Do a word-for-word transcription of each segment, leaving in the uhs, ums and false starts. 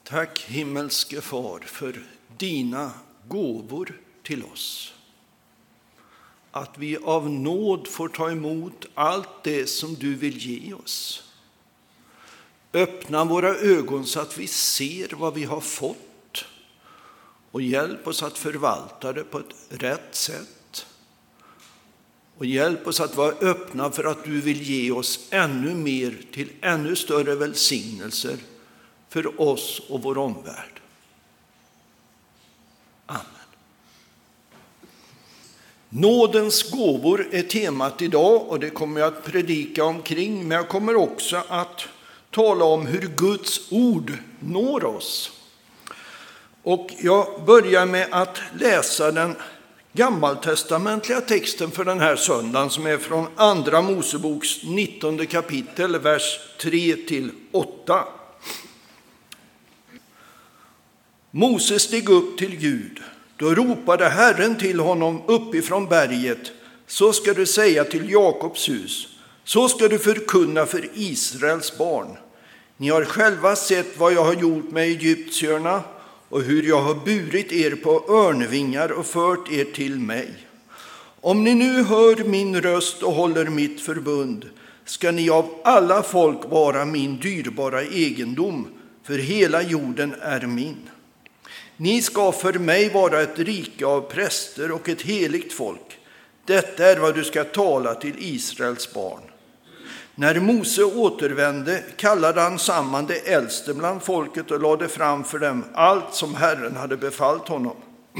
Tack himmelske far för dina gåvor till oss. Att vi av nåd får ta emot allt det som du vill ge oss. Öppna våra ögon så att vi ser vad vi har fått och hjälp oss att förvalta det på ett rätt sätt. Och hjälp oss att vara öppna för att du vill ge oss ännu mer till ännu större välsignelser för oss och vår omvärld. Amen. Nådens gåvor är temat idag och det kommer jag att predika omkring. Men jag kommer också att tala om hur Guds ord når oss. Och jag börjar med att läsa den gammaltestamentliga texten för den här söndagen som är från andra Moseboks nittonde kapitel, vers tre till åtta. Mose steg upp till Gud. Då ropade Herren till honom uppifrån berget: så ska du säga till Jakobs hus, så ska du förkunna för Israels barn. Ni har själva sett vad jag har gjort med egyptierna och hur jag har burit er på örnvingar och fört er till mig. Om ni nu hör min röst och håller mitt förbund, ska ni av alla folk vara min dyrbara egendom, för hela jorden är min. Ni ska för mig vara ett rike av präster och ett heligt folk. Detta är vad du ska tala till Israels barn. När Mose återvände kallade han samman de äldste bland folket och lade fram för dem allt som Herren hade befallt honom.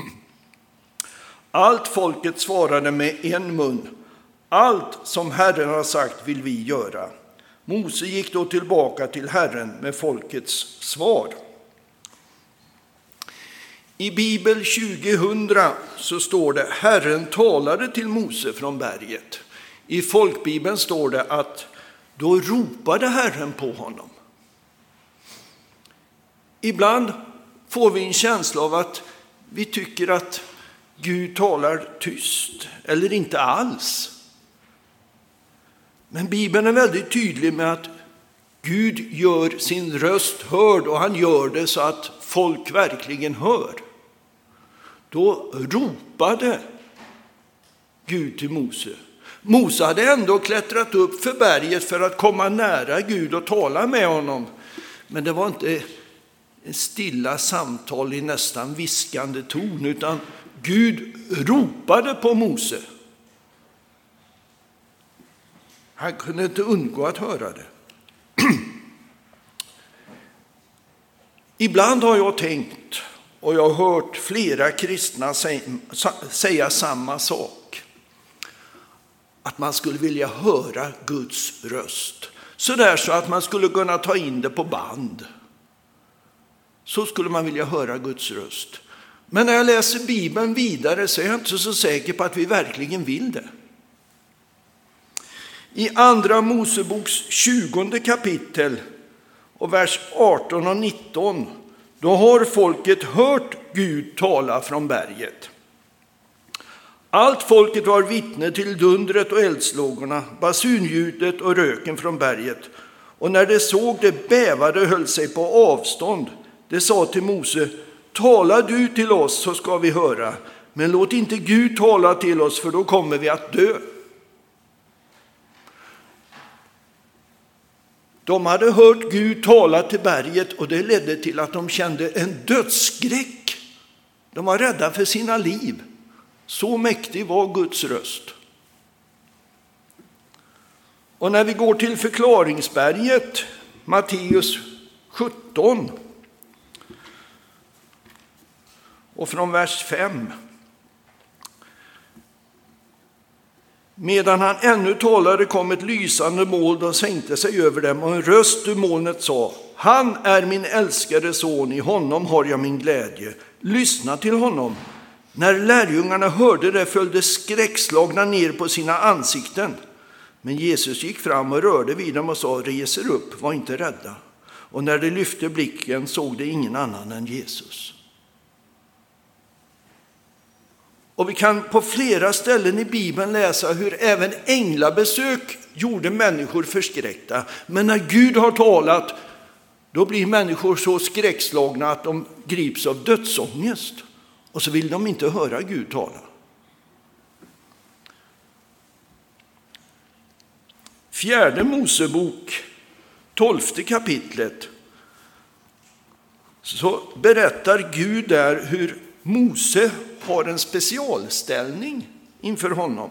Allt folket svarade med en mun: allt som Herren har sagt vill vi göra. Mose gick då tillbaka till Herren med folkets svar. I Bibel tjugohundra så står det: Herren talade till Mose från berget. I folkbibeln står det att då ropade Herren på honom. Ibland får vi en känsla av att vi tycker att Gud talar tyst eller inte alls. Men Bibeln är väldigt tydlig med att Gud gör sin röst hörd och han gör det så att folk verkligen hör. Då ropade Gud till Mose. Mose hade ändå klättrat upp för berget för att komma nära Gud och tala med honom. Men det var inte en stilla samtal i nästan viskande ton, utan Gud ropade på Mose. Han kunde inte undgå att höra det. Ibland har jag tänkt, och jag har hört flera kristna säga samma sak, att man skulle vilja höra Guds röst. Så där så att man skulle kunna ta in det på band. Så skulle man vilja höra Guds röst. Men när jag läser Bibeln vidare så är jag inte så säker på att vi verkligen vill det. I andra Moseboks tjugonde kapitel och vers arton och nitton, då har folket hört Gud tala från berget. Allt folket var vittne till dundret och eldslågorna, basunljudet och röken från berget. Och när de såg det bävade och höll sig på avstånd. Det sa till Mose: tala du till oss så ska vi höra, men låt inte Gud tala till oss, för då kommer vi att dö. De hade hört Gud tala till berget och det ledde till att de kände en dödsskräck. De var rädda för sina liv. Så mäktig var Guds röst. Och när vi går till förklaringsberget, Matteus sjutton och från vers fem. Medan han ännu talade kom ett lysande moln och sänkte sig över dem, och en röst ur molnet sa: han är min älskade son, i honom har jag min glädje. Lyssna till honom. När lärjungarna hörde det föll de skräckslagna ner på sina ansikten. Men Jesus gick fram och rörde vid dem och sa: res er upp, var inte rädda. Och när de lyfte blicken såg de ingen annan än Jesus. Och vi kan på flera ställen i Bibeln läsa hur även änglabesök gjorde människor förskräckta. Men när Gud har talat, då blir människor så skräckslagna att de grips av dödsångest. Och så vill de inte höra Gud tala. Fjärde Mosebok, tolfte kapitlet, så berättar Gud där hur Mose har en specialställning inför honom.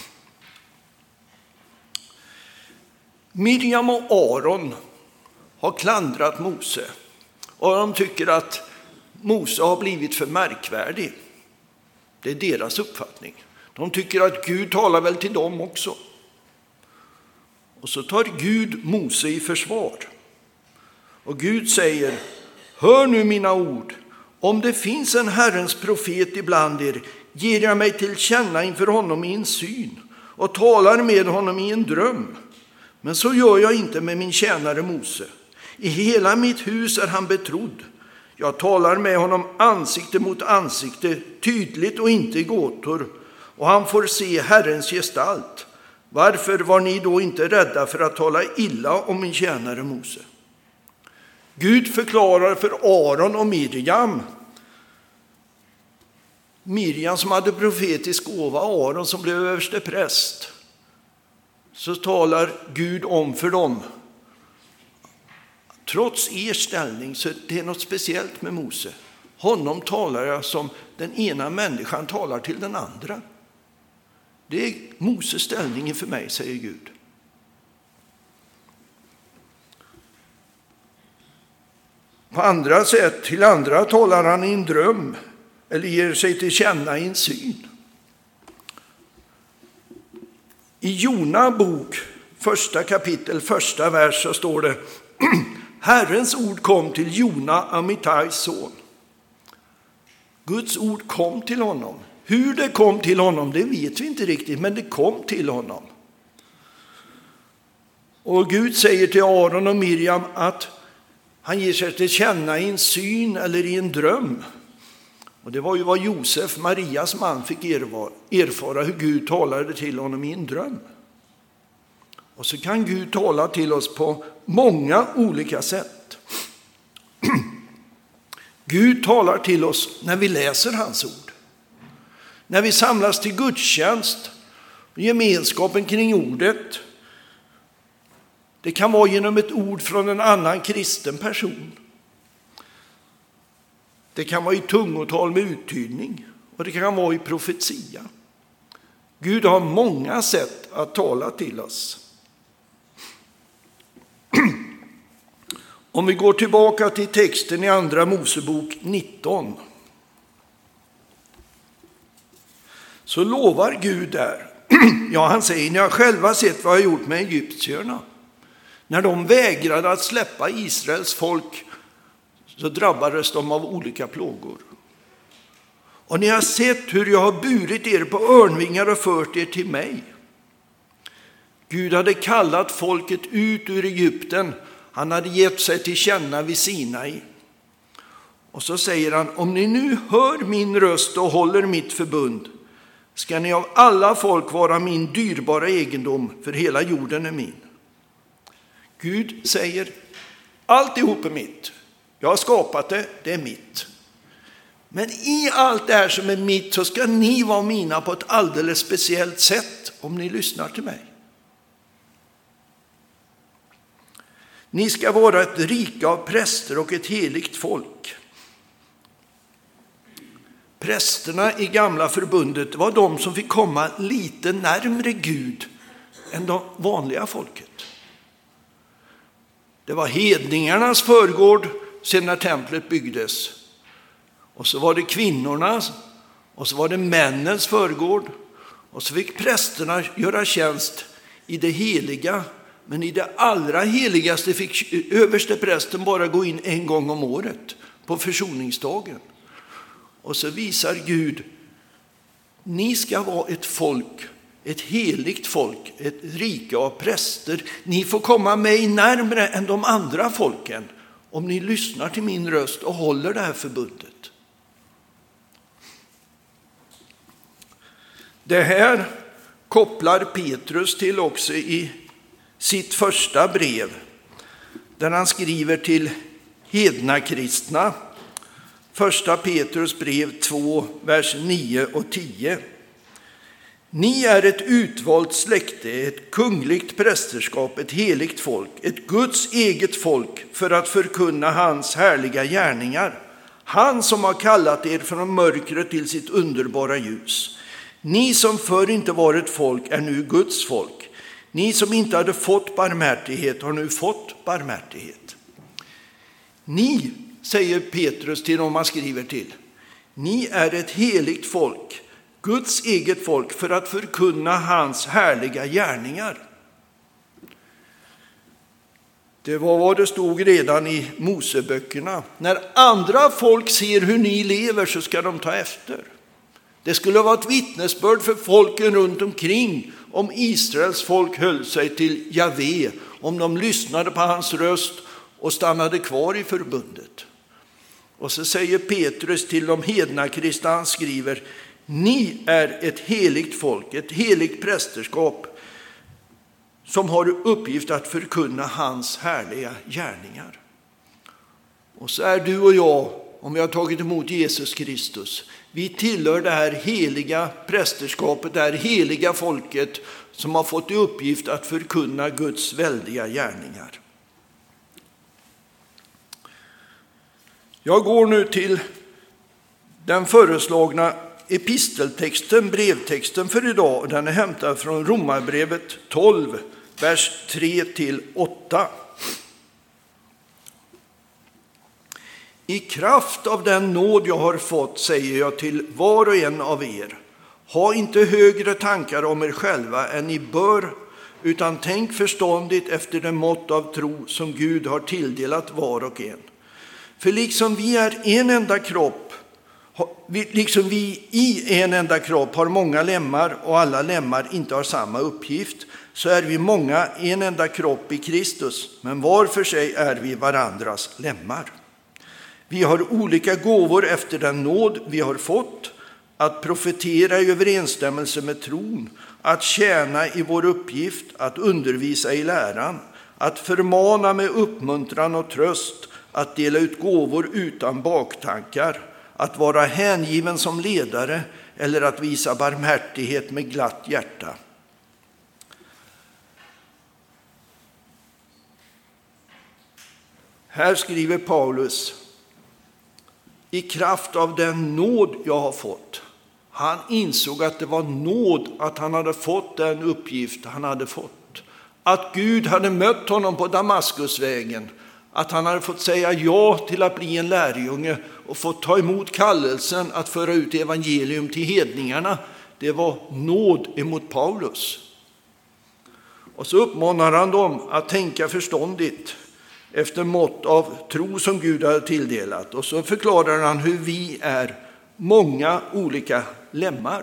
Miriam och Aron har klandrat Mose och de tycker att Mose har blivit för märkvärdig. Det är deras uppfattning. De tycker att Gud talar väl till dem också. Och så tar Gud Mose i försvar. Och Gud säger: hör nu mina ord. Om det finns en Herrens profet ibland er, ger jag mig till känna inför honom i en syn och talar med honom i en dröm. Men så gör jag inte med min tjänare Mose. I hela mitt hus är han betrodd. Jag talar med honom ansikte mot ansikte, tydligt och inte i gåtor. Och han får se Herrens gestalt. Varför var ni då inte rädda för att tala illa om min tjänare Mose? Gud förklarar för Aron och Miriam. Miriam som hade profetisk gåva, Aron som blev överste präst. Så talar Gud om för dem: trots er ställning så är det något speciellt med Mose. Honom talar jag som den ena människan talar till den andra. Det är Moses ställning för mig, säger Gud. På andra sätt, till andra talar han i en dröm eller ger sig till känna i en syn. I Jona bok, första kapitel, första vers, så står det: Herrens ord kom till Jona, Amittais son. Guds ord kom till honom. Hur det kom till honom, det vet vi inte riktigt, men det kom till honom. Och Gud säger till Aron och Miriam att han ger sig till känna i en syn eller i en dröm. Och det var ju vad Josef, Marias man, fick erfara, hur Gud talade till honom i en dröm. Och så kan Gud tala till oss på många olika sätt. Gud talar till oss när vi läser hans ord. När vi samlas till gudstjänst, gemenskapen kring ordet. Det kan vara genom ett ord från en annan kristen person. Det kan vara i tungotal med uttydning, och det kan vara i profetia. Gud har många sätt att tala till oss. Om vi går tillbaka till texten i andra Mosebok nitton, så lovar Gud där. Ja, han säger: ni har själva sett vad jag gjort med egyptierna. När de vägrade att släppa Israels folk så drabbades de av olika plågor. Och ni har sett hur jag har burit er på örnvingar och fört er till mig. Gud hade kallat folket ut ur Egypten. Han hade gett sig till känna vid Sinai. Och så säger han: om ni nu hör min röst och håller mitt förbund, ska ni av alla folk vara min dyrbara egendom, för hela jorden är min. Gud säger: alltihop är mitt. Jag har skapat det, det är mitt. Men i allt det här som är mitt så ska ni vara mina på ett alldeles speciellt sätt om ni lyssnar till mig. Ni ska vara ett rike av präster och ett heligt folk. Prästerna i gamla förbundet var de som fick komma lite närmare Gud än de vanliga folket. Det var hedningarnas förgård sedan när templet byggdes. Och så var det kvinnornas, och så var det männens förgård. Och så fick prästerna göra tjänst i det heliga. Men i det allra heligaste fick överste prästen bara gå in en gång om året på försoningsdagen. Och så visar Gud: ni ska vara ett folk, ett heligt folk, ett rike av präster. Ni får komma mig närmare än de andra folken om ni lyssnar till min röst och håller det här förbundet. Det här kopplar Petrus till också i sitt första brev, där han skriver till hedna kristna. Första Petrus brev två, vers nio och tio. Ni är ett utvalt släkte, ett kungligt prästerskap, ett heligt folk, ett Guds eget folk för att förkunna hans härliga gärningar. Han som har kallat er från mörkret till sitt underbara ljus. Ni som förr inte var ett folk är nu Guds folk. Ni som inte hade fått barmhärtighet har nu fått barmhärtighet. Ni, säger Petrus till dem han skriver till, ni är ett heligt folk, Guds eget folk för att förkunna hans härliga gärningar. Det var vad det stod redan i Moseböckerna. När andra folk ser hur ni lever så ska de ta efter. Det skulle vara ett vittnesbörd för folken runt omkring om Israels folk höll sig till Javé, om de lyssnade på hans röst och stannade kvar i förbundet. Och så säger Petrus till de hedna kristna, han skriver, ni är ett heligt folk, ett heligt prästerskap som har uppgift att förkunna hans härliga gärningar. Och så är du och jag, om vi har tagit emot Jesus Kristus, vi tillhör det här heliga prästerskapet, det här heliga folket som har fått i uppgift att förkunna Guds väldiga gärningar. Jag går nu till den föreslagna episteltexten, brevtexten för idag. Den är hämtad från Romarbrevet tolv, vers tre till åtta. I kraft av den nåd jag har fått säger jag till var och en av er, ha inte högre tankar om er själva än ni bör, utan tänk förståndigt efter det mått av tro som Gud har tilldelat var och en. För liksom vi är en enda kropp, liksom vi i en enda kropp har många lemmar och alla lemmar inte har samma uppgift, så är vi många en enda kropp i Kristus, men var för sig är vi varandras lemmar. Vi har olika gåvor efter den nåd vi har fått, att profetera i överensstämmelse med tron, att tjäna i vår uppgift, att undervisa i läran, att förmana med uppmuntran och tröst, att dela ut gåvor utan baktankar, att vara hängiven som ledare eller att visa barmhärtighet med glatt hjärta. Här skriver Paulus, i kraft av den nåd jag har fått. Han insåg att det var nåd att han hade fått den uppgift han hade fått. Att Gud hade mött honom på Damaskusvägen. Att han hade fått säga ja till att bli en lärjunge och fått ta emot kallelsen att föra ut evangelium till hedningarna. Det var nåd emot Paulus. Och så uppmanar han dem att tänka förståndigt efter mått av tro som Gud hade tilldelat. Och så förklarar han hur vi är många olika lemmar.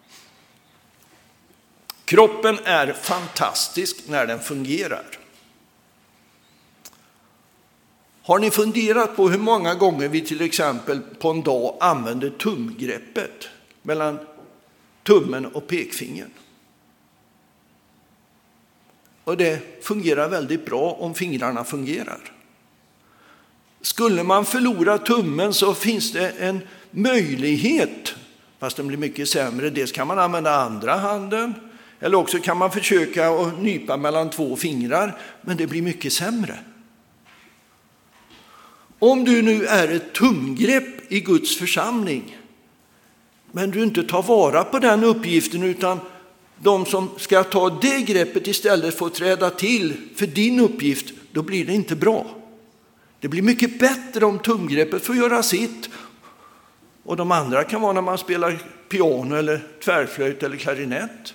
Kroppen är fantastisk när den fungerar. Har ni funderat på hur många gånger vi till exempel på en dag använder tumgreppet mellan tummen och pekfingern? Och det fungerar väldigt bra om fingrarna fungerar. Skulle man förlora tummen så finns det en möjlighet, fast den blir mycket sämre. Dels kan man använda andra handen, eller också kan man försöka att nypa mellan två fingrar, men det blir mycket sämre. Om du nu är ett tumgrepp i Guds församling, men du inte tar vara på den uppgiften, utan de som ska ta det greppet istället får träda till för din uppgift, då blir det inte bra. Det blir mycket bättre om tumgreppet får göra sitt. Och de andra kan vara när man spelar piano eller tvärflöjt eller klarinett.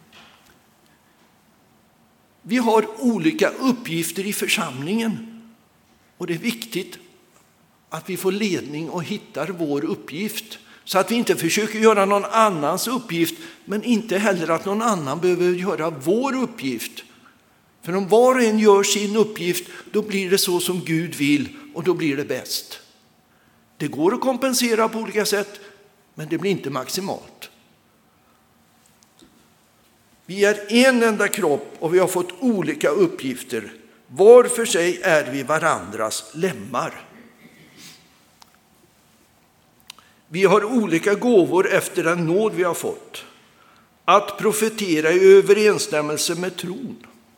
Vi har olika uppgifter i församlingen. Och det är viktigt att vi får ledning och hittar vår uppgift. Så att vi inte försöker göra någon annans uppgift, men inte heller att någon annan behöver göra vår uppgift. För om var och en gör sin uppgift, då blir det så som Gud vill och då blir det bäst. Det går att kompensera på olika sätt, men det blir inte maximalt. Vi är en enda kropp och vi har fått olika uppgifter. Var för sig är vi varandras lemmar. Vi har olika gåvor efter den nåd vi har fått. Att profetera i överensstämmelse med tron.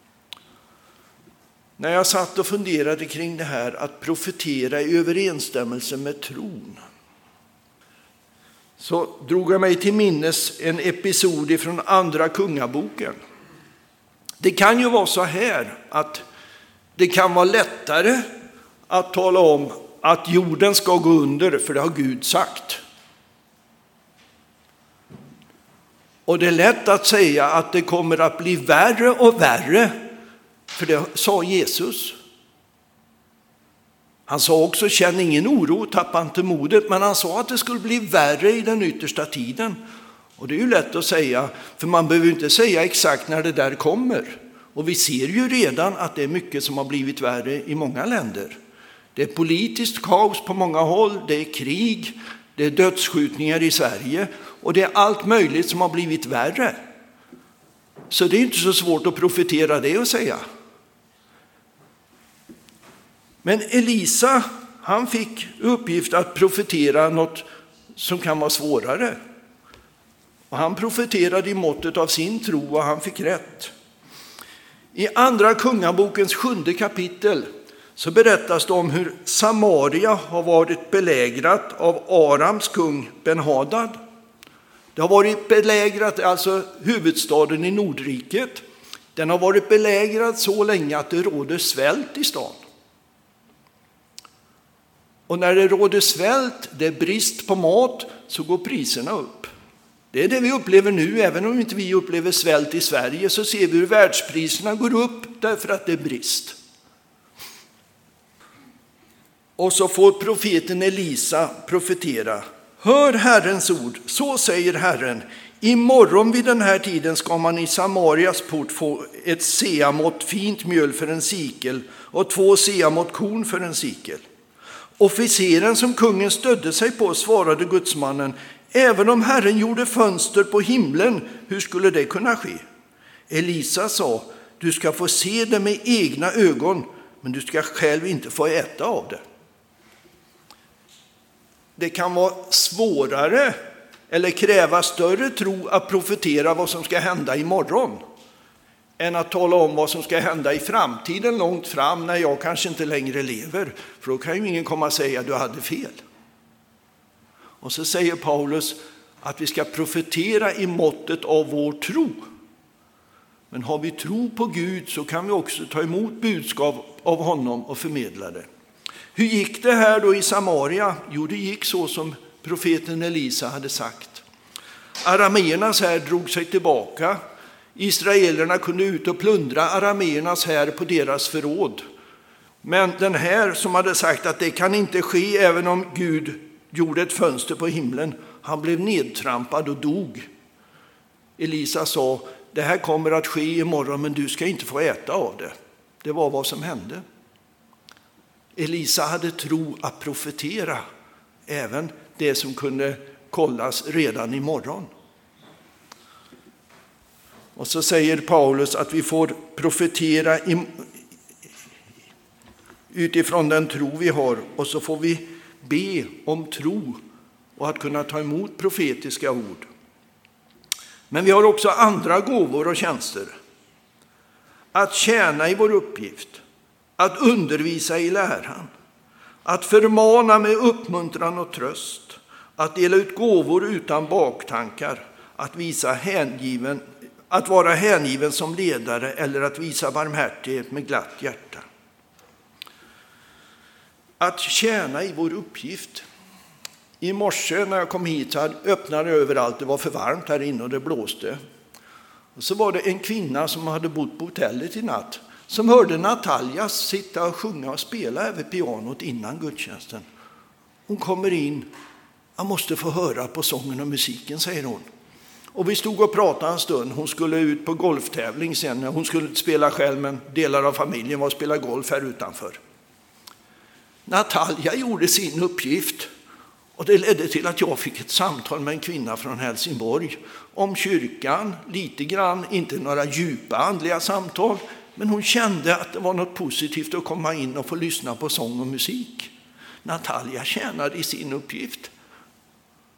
När jag satt och funderade kring det här, att profetera i överensstämmelse med tron, så drog jag mig till minnes en episod från andra kungaboken. Det kan ju vara så här att det kan vara lättare att tala om att jorden ska gå under, för det har Gud sagt. Och det är lätt att säga att det kommer att bli värre och värre, för det sa Jesus. Han sa också, känn ingen oro, tappa inte modet, men han sa att det skulle bli värre i den yttersta tiden. Och det är ju lätt att säga, för man behöver inte säga exakt när det där kommer. Och vi ser ju redan att det är mycket som har blivit värre i många länder. Det är politiskt kaos på många håll, det är krig, det är dödsskjutningar i Sverige och det är allt möjligt som har blivit värre. Så det är inte så svårt att profetera det och säga. Men Elisa, han fick uppgift att profetera något som kan vara svårare. Och han profeterade i måttet av sin tro och han fick rätt. I andra kungabokens sjunde kapitel så berättas det om hur Samaria har varit belägrat av Arams kung Ben-Hadad. Det har varit belägrat, alltså huvudstaden i Nordriket. Den har varit belägrad så länge att det råder svält i stan. Och när det råder svält, det är brist på mat, så går priserna upp. Det är det vi upplever nu, även om inte vi upplever svält i Sverige, så ser vi hur världspriserna går upp därför att det är brist. Och så får profeten Elisa profetera. Hör Herrens ord, så säger Herren. Imorgon vid den här tiden ska man i Samarias port få ett seamått fint mjöl för en sikel och två seamått korn för en sikel. Officeren som kungen stödde sig på svarade gudsmannen, även om Herren gjorde fönster på himlen, hur skulle det kunna ske? Elisa sa, du ska få se det med egna ögon, men du ska själv inte få äta av det. Det kan vara svårare eller kräva större tro att profetera vad som ska hända imorgon än att tala om vad som ska hända i framtiden långt fram när jag kanske inte längre lever. För då kan ju ingen komma och säga att du hade fel. Och så säger Paulus att vi ska profetera i måttet av vår tro. Men har vi tro på Gud så kan vi också ta emot budskap av honom och förmedla det. Hur gick det här då i Samaria? Jo, det gick så som profeten Elisa hade sagt. Arameernas här drog sig tillbaka. Israelerna kunde ut och plundra arameernas här på deras förråd. Men den här som hade sagt att det kan inte ske även om Gud gjorde ett fönster på himlen, han blev nedtrampad och dog. Elisa sa, det här kommer att ske imorgon men du ska inte få äta av det. Det var vad som hände. Elisa hade tro att profetera även det som kunde kollas redan imorgon. Och så säger Paulus att vi får profetera i, utifrån den tro vi har, och så får vi be om tro och att kunna ta emot profetiska ord. Men vi har också andra gåvor och tjänster. Att tjäna i vår uppgift, att undervisa i läran, att förmana med uppmuntran och tröst, att dela ut gåvor utan baktankar, att visa hängiven, att vara hängiven som ledare eller att visa barmhärtighet med glatt hjärta. Att tjäna i vår uppgift. I morse när jag kom hit så öppnade jag överallt, det var för varmt här inne och det blåste. Och så var det en kvinna som hade bott på hotellet i natt som hörde Natalia sitta och sjunga och spela över pianot innan gudstjänsten. Hon kommer in, jag måste få höra på sången och musiken, säger hon. Och vi stod och pratade en stund, hon skulle ut på golftävling sen, hon skulle spela själv men delar av familjen var att spela golf här utanför. Natalia gjorde sin uppgift och det ledde till att jag fick ett samtal med en kvinna från Helsingborg om kyrkan, lite grann, inte några djupa andliga samtal, men hon kände att det var något positivt att komma in och få lyssna på sång och musik. Natalia tjänade i sin uppgift.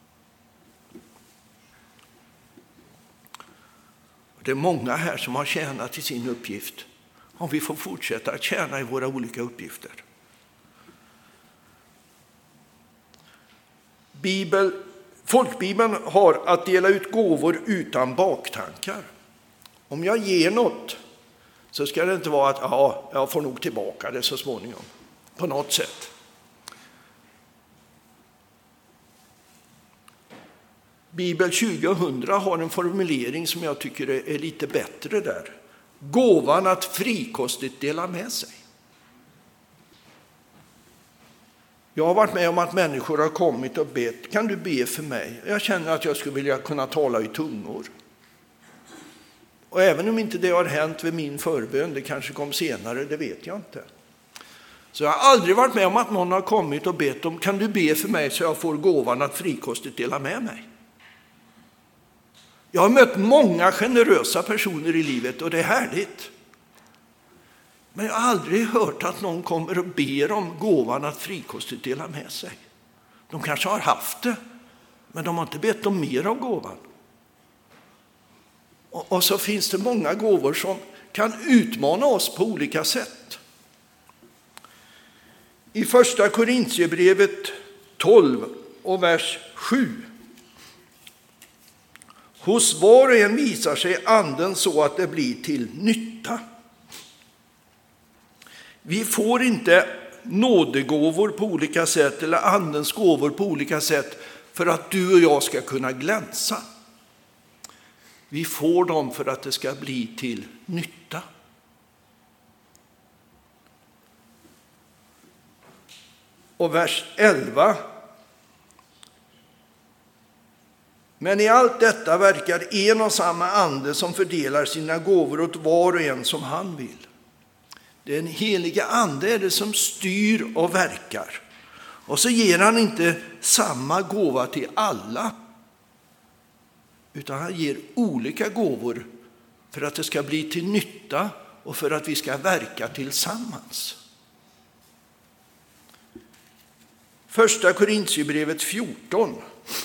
Det är många här som har tjänat i sin uppgift. Om vi får fortsätta att tjäna i våra olika uppgifter. Bibel, folkbibeln har att dela ut gåvor utan baktankar. Om jag ger något så ska det inte vara att ja, jag får nog tillbaka det så småningom. På något sätt. Bibel tjugohundra har en formulering som jag tycker är lite bättre där. Gåvan att frikostigt dela med sig. Jag har varit med om att människor har kommit och bett, kan du be för mig? Jag känner att jag skulle vilja kunna tala i tungor. Och även om inte det har hänt vid min förbön, det kanske kom senare, det vet jag inte. Så jag har aldrig varit med om att någon har kommit och bett om, kan du be för mig så jag får gåvan att frikostigt dela med mig? Jag har mött många generösa personer i livet och det är härligt. Men jag har aldrig hört att någon kommer och ber om gåvan att frikostigt dela med sig. De kanske har haft det, men de har inte bett om mer av gåvan. Och, och så finns det många gåvor som kan utmana oss på olika sätt. I första Korintierbrevet tolv och vers sju. Hos var och en visar sig anden så att det blir till nytta. Vi får inte nådegåvor på olika sätt eller andens gåvor på olika sätt för att du och jag ska kunna glänsa. Vi får dem för att det ska bli till nytta. Och vers elva. Men i allt detta verkar en och samma ande som fördelar sina gåvor åt var och en som han vill. Den heliga ande är det som styr och verkar. Och så ger han inte samma gåva till alla. Utan han ger olika gåvor för att det ska bli till nytta och för att vi ska verka tillsammans. Första Korintierbrevet fjorton.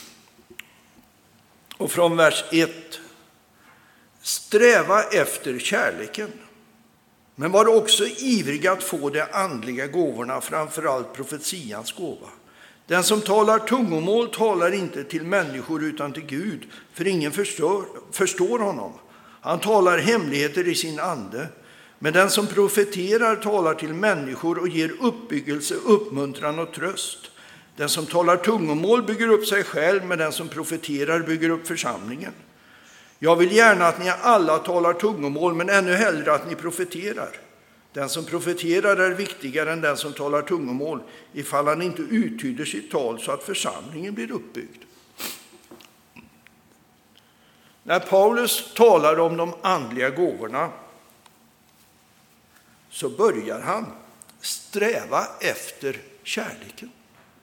Och från vers ett. Sträva efter kärleken. Men var också ivriga att få de andliga gåvorna, framförallt profetians gåva. Den som talar tungomål talar inte till människor utan till Gud, för ingen förstår, förstår honom. Han talar hemligheter i sin ande. Men den som profeterar talar till människor och ger uppbyggelse, uppmuntran och tröst. Den som talar tungomål bygger upp sig själv, men den som profeterar bygger upp församlingen. Jag vill gärna att ni alla talar tungomål, men ännu hellre att ni profeterar. Den som profeterar är viktigare än den som talar tungomål, ifall han inte uttyder sitt tal så att församlingen blir uppbyggd. När Paulus talar om de andliga gåvorna så börjar han sträva efter kärleken.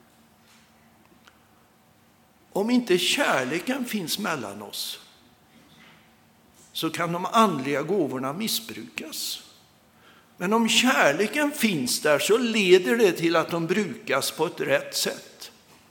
Om inte kärleken finns mellan oss så kan de andliga gåvorna missbrukas. Men om kärleken finns där så leder det till att de brukas på ett rätt sätt.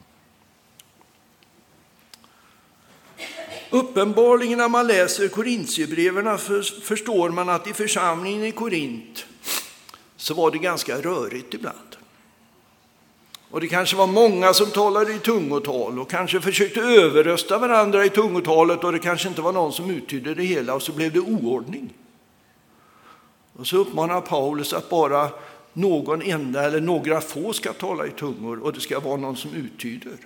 Uppenbarligen när man läser Korintierbreven förstår man att i församlingen i Korint så var det ganska rörigt ibland. Och det kanske var många som talade i tungotal och kanske försökte överrösta varandra i tungotalet, och det kanske inte var någon som uttydde det hela, och så blev det oordning. Och så uppmanar Paulus att bara någon enda eller några få ska tala i tungor, och det ska vara någon som uttyder.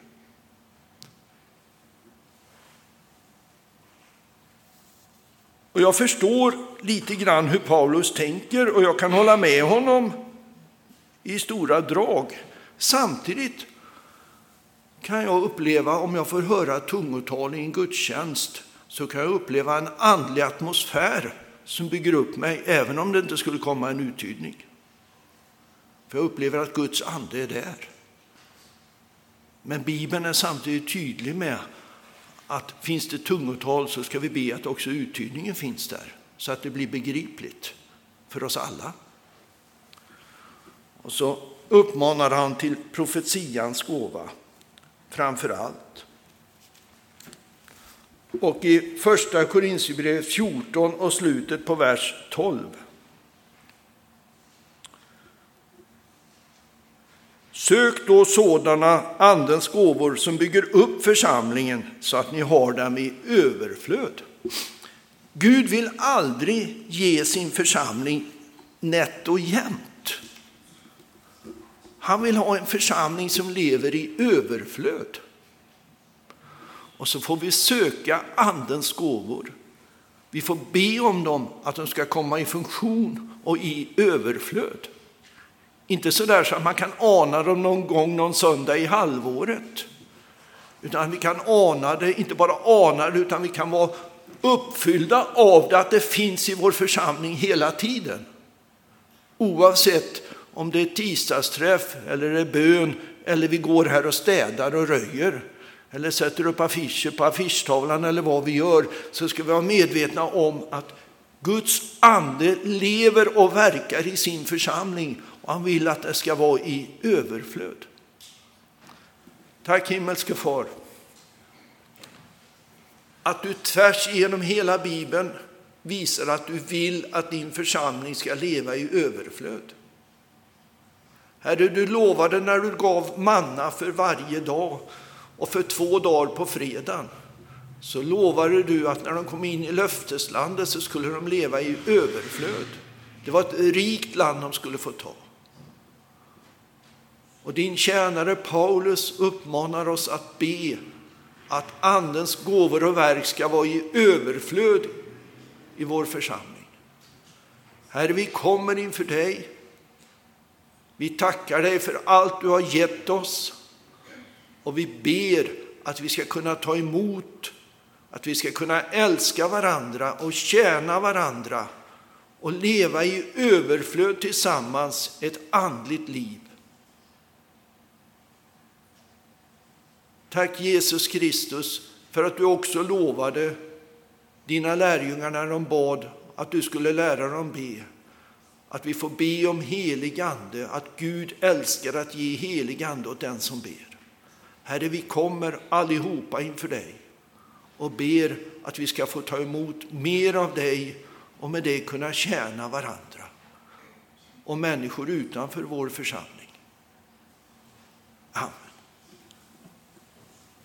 Och jag förstår lite grann hur Paulus tänker, och jag kan hålla med honom i stora drag. Samtidigt kan jag uppleva, om jag får höra tungotal i en gudstjänst, så kan jag uppleva en andlig atmosfär som bygger upp mig, även om det inte skulle komma en uttydning. För jag upplever att Guds ande är där. Men Bibeln är samtidigt tydlig med att finns det tungotal så ska vi be att också uttydningen finns där, så att det blir begripligt för oss alla. Och så uppmanar han till profetians gåva framför allt. och i första Korinthierbrevet fjorton och slutet på vers tolv. Sök då sådana andens gåvor som bygger upp församlingen så att ni har dem i överflöd. Gud vill aldrig ge sin församling nätt och jämnt. Han vill ha en församling som lever i överflöd. Och så får vi söka andens gåvor. Vi får be om dem att de ska komma i funktion och i överflöd. Inte så där så att man kan ana dem någon gång någon söndag i halvåret. Utan vi kan ana det, inte bara ana det, utan vi kan vara uppfyllda av det, att det finns i vår församling hela tiden. Oavsett om det är tisdagsträff eller är bön eller vi går här och städar och röjer eller sätter upp affischer på affischtavlan eller vad vi gör, så ska vi vara medvetna om att Guds ande lever och verkar i sin församling och han vill att det ska vara i överflöd. Tack himmelske far att du tvärs igenom hela Bibeln visar att du vill att din församling ska leva i överflöd. Herre, du lovade när du gav manna för varje dag och för två dagar på fredagen, så lovade du att när de kom in i löfteslandet så skulle de leva i överflöd. Det var ett rikt land de skulle få ta. Och din tjänare Paulus uppmanar oss att be att andens gåvor och verk ska vara i överflöd i vår församling. Herre, vi kommer inför dig. Vi tackar dig för allt du har gett oss. Och vi ber att vi ska kunna ta emot, att vi ska kunna älska varandra och tjäna varandra och leva i överflöd tillsammans ett andligt liv. Tack Jesus Kristus för att du också lovade dina lärjungar när de bad att du skulle lära dem be. Att vi får be om helig ande, att Gud älskar att ge helig ande åt den som ber. Herre, vi kommer allihopa inför dig och ber att vi ska få ta emot mer av dig och med det kunna tjäna varandra och människor utanför vår församling. Amen.